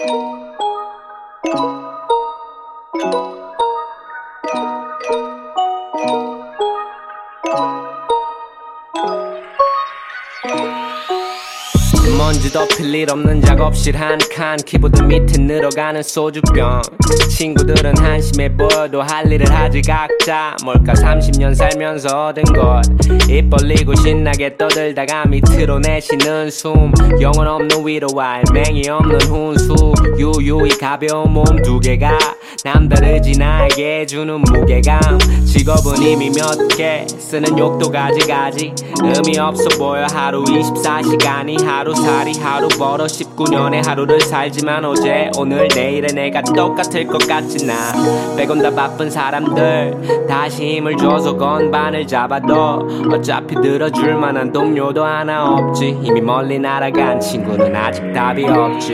먼지 덮일 일 없는 작업실 한 칸, 키보드 밑에 늘어가는 소주병. 친구들은 한심해 보여도 할 일을 하지 각자. 뭘까 30년 살면서 얻은 것. 입 벌리고 신나게 떠들다가 밑으로 내쉬는 숨. 영혼 없는 위로와 알맹이 없는 훈수. 유유히 가벼운 몸 두 개가 남다르지 나에게 주는 무게감. 직업은 이미 몇 개, 쓰는 욕도 가지가지. 의미 없어 보여 하루 24시간이. 하루살이 하루 벌어 19년의 하루를 살지만 어제 오늘 내일의 내가 똑같을 것 같지 나. 빼곤 다 바쁜 사람들 다시 힘을 줘서 건반을 잡아도 어차피 들어줄 만한 동료도 하나 없지. 이미 멀리 날아간 친구는 아직 답이 없지.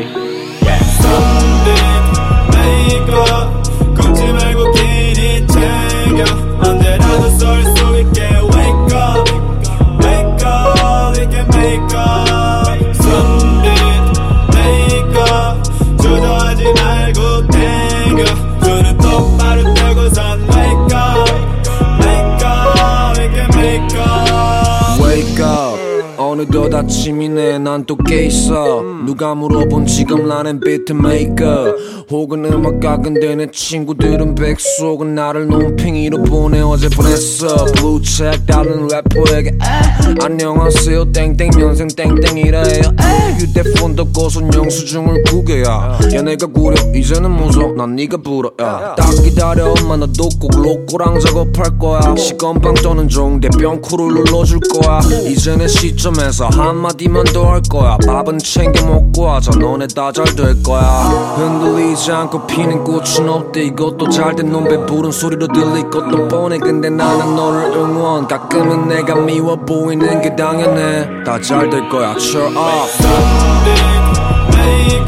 Makeup 걷지 말고 길이 챙겨. 언제라도 쏠 수 있게 wake up, wake up, we can make up. Sunlit makeup 주저하지 말고 땡겨. 눈은 똑바로 뜨고선 wake up, wake up, we can make up. Wake up 어느덧 아침이네 난 또 깨있어. 누가 물어본 지금 나는 비트메이커 혹은 음악가. 근데 내 친구들은 백수혹은 나를 논팽이로 보내. 어제 보냈어 블루책 다른 래퍼에게 안녕하세요 땡땡년생 땡땡이라 해요. 휴대폰도 고선 영수증을 구겨야 얘네가 구려. 이제는 무서워 난 네가 불어. 딱 기다려 엄마 너도 꼭 로꼬랑 작업할 거야. 시건방 떠는 종대병 쿨을 눌러줄 거야. 이제 내 시점에서 한마디만 더 할 거야. 밥은 챙겨 먹고 하자. 너네 다 잘 될 거야. 흔들리지 않고 피는 꽃은 없대. 이것도 잘된 놈 배부른 소리로 들릴 것도 뻔해. 근데 나는 너를 응원. 가끔은 내가 미워 보이는 게 당연해. 다 잘 될 거야. Cheer up.